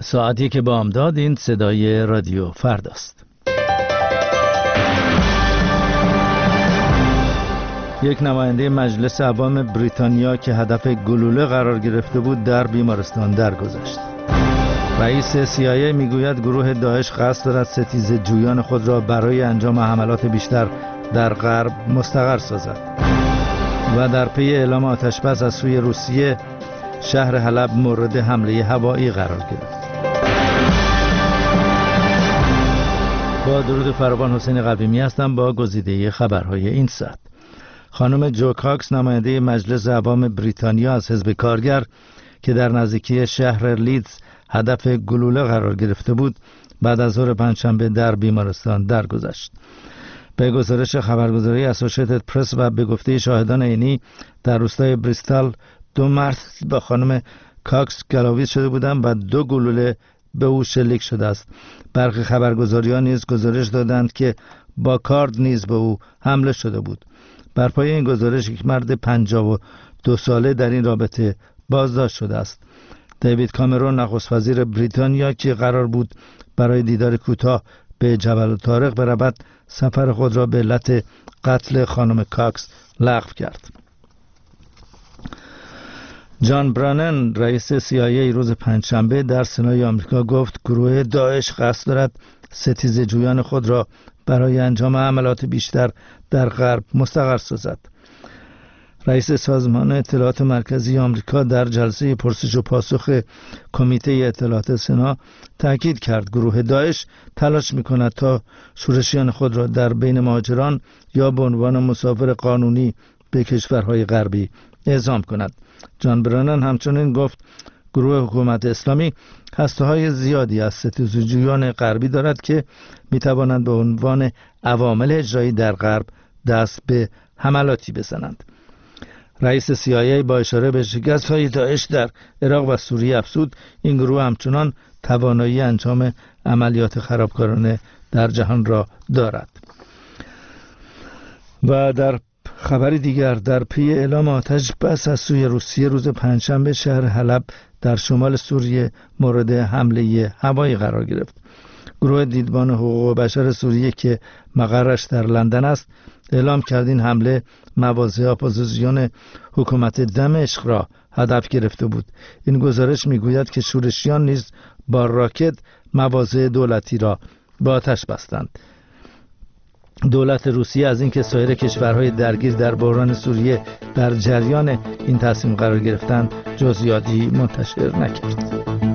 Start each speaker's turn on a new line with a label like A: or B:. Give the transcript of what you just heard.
A: ساعتی که بامداد. این صدای رادیو فرداست. یک نماینده مجلس عوام بریتانیا که هدف گلوله قرار گرفته بود در بیمارستان درگذشت. رئیس CIA میگوید گروه داعش قصد دارد ستیزه جویان خود را برای انجام حملات بیشتر در غرب مستقر سازد. و در پی اعلام آتش‌بس از سوی روسیه، شهر حلب مورد حمله هوایی قرار گرفت. با درود فراوان، حسین قویمی هستم با گزیده خبرهای این ساعت. خانم جو کاکس، نماینده مجلس عوام بریتانیا از حزب کارگر که در نزدیکی شهر لیدز هدف گلوله قرار گرفته بود، بعد از ظهر پنجشنبه در بیمارستان درگذشت. به گزارش خبرگزاری اسوسییتد پرس و به گفته شاهدان عینی، در روستای بریستال 2 مرد با خانم کاکس گلاویز شده بودند و 2 گلوله به او شلیک شده است. برخی خبرگزاری‌ها نیز گزارش دادند که با کارد نیز به او حمله شده بود. بر پای این گزارش یک مرد 52 ساله در این رابطه بازداشت شده است. دیوید کامرون، نخست وزیر بریتانیا که قرار بود برای دیدار کوتاه به جبل الطارق برود، سفر خود را به علت قتل خانم کاکس لغو کرد. جان برانن، رئیس CIA، روز پنجشنبه در سنای آمریکا گفت گروه داعش قصد دارد ستیزه جویان خود را برای انجام حملات بیشتر در غرب مستقر سازد. رئیس سازمان اطلاعات مرکزی آمریکا در جلسه پرسش و پاسخ کمیته اطلاعات سنا تاکید کرد گروه داعش تلاش می‌کند تا شورشیان خود را در بین مهاجران یا به عنوان مسافر قانونی به کشورهای غربی اعزام کند. جان برانن همچنین گفت گروه حکومت اسلامی هسته‌های زیادی از ستیزه‌جویان غربی دارد که می‌توانند به عنوان عوامل اجرایی در غرب دست به حملاتی بزنند. رئیس CIA با اشاره به شکست‌های داعش در عراق و سوریه افزود این گروه همچنان توانایی انجام عملیات خرابکارانه در جهان را دارد. و در خبری دیگر، در پی اعلام آتش بس از سوی روسیه، روز پنجشنبه شهر حلب در شمال سوریه مورد حمله هوایی قرار گرفت. گروه دیدبان حقوق بشر سوریه که مقرش در لندن است اعلام کرد این حمله مواضع اپوزیسیون حکومت دمشق را هدف گرفته بود. این گزارش میگوید که شورشیان نیز با راکت مواضع دولتی را به آتش بستند. دولت روسیه از اینکه سایر کشورهای درگیر در بحران سوریه در جریان این تصمیم قرار گرفتند جزئیاتی منتشر نکرد.